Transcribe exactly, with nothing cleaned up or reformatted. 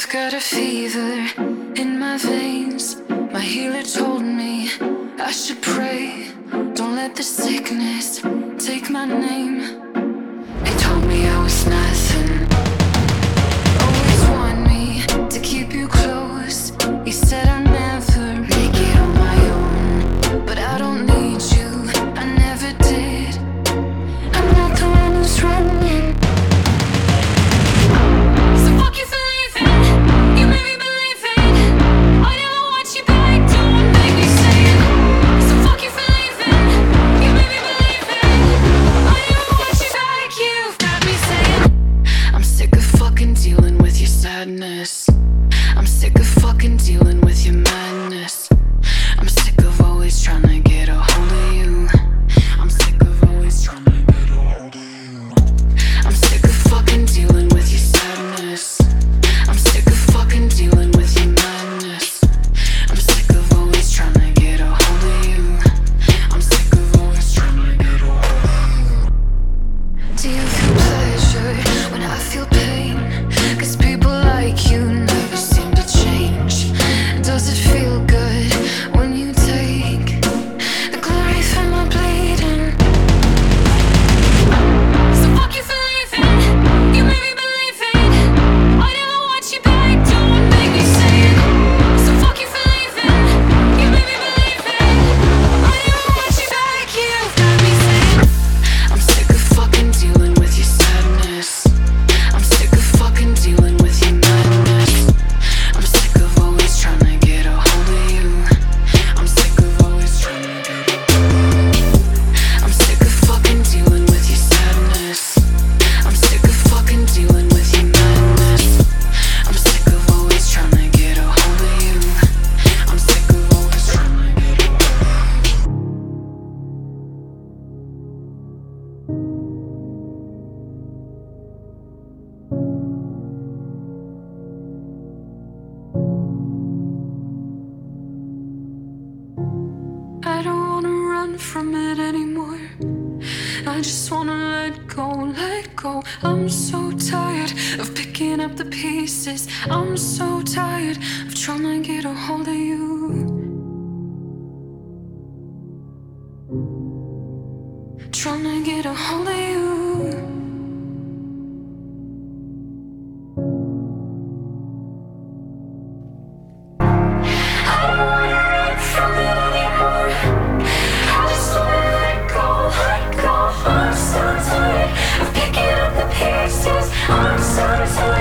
got a fever in my veins. My healer told me I should pray. Don't let the sickness take my name. He told me I was nothing. Always want me to keep you close. He said I'll never make it on my own, but I don't need you, I never did. I'm not the one who's running. So fuck you for leaving. You made me believe it. I never want you back. Don't make me say it. So fuck you for leaving. You made me believe it. I never want you back. You've got me saying I'm sick of fucking dealing with your sadness. I'm sick of fucking dealing with your madness. I'm sick of always trying to get a hold of you. I'm sick of always trying to get a hold of you. I'm sick of fucking dealing with your sadness. I'm sick of fucking dealing with your madness. I'm sick of always trying to get a hold of you. I'm sick of always trying to get a hold of you. Do you feel pleasure when I feel pain? Cause people like you never seem to change. Does it feel good when you take the glory from my bleeding? So fuck you for leaving. You made me believe it. I never want you back. Don't make me say it. So fuck you for leaving. You made me believe it. I never want you back. You've got me saying I'm sick of fucking dealing with your sadness. I'm sick of fucking dealing with your madness. I'm sick of always trying to get a hold of you. I'm sick of always trying to get a hold of you. I'm sick of fucking dealing with your sadness. I'm sick of fucking dealing with your madness. I'm sick of always trying to get a hold of you. I'm sick of always trying to get a hold of you. I don't wanna run from it anymore. I just wanna let go, let go. I'm so tired of picking up the pieces. I'm so tired of trying to get a hold of you. Trying to get a hold of you. I don't wanna run from it anymore. I just wanna let go, let go. I'm so tired of picking up the pieces. I'm so tired.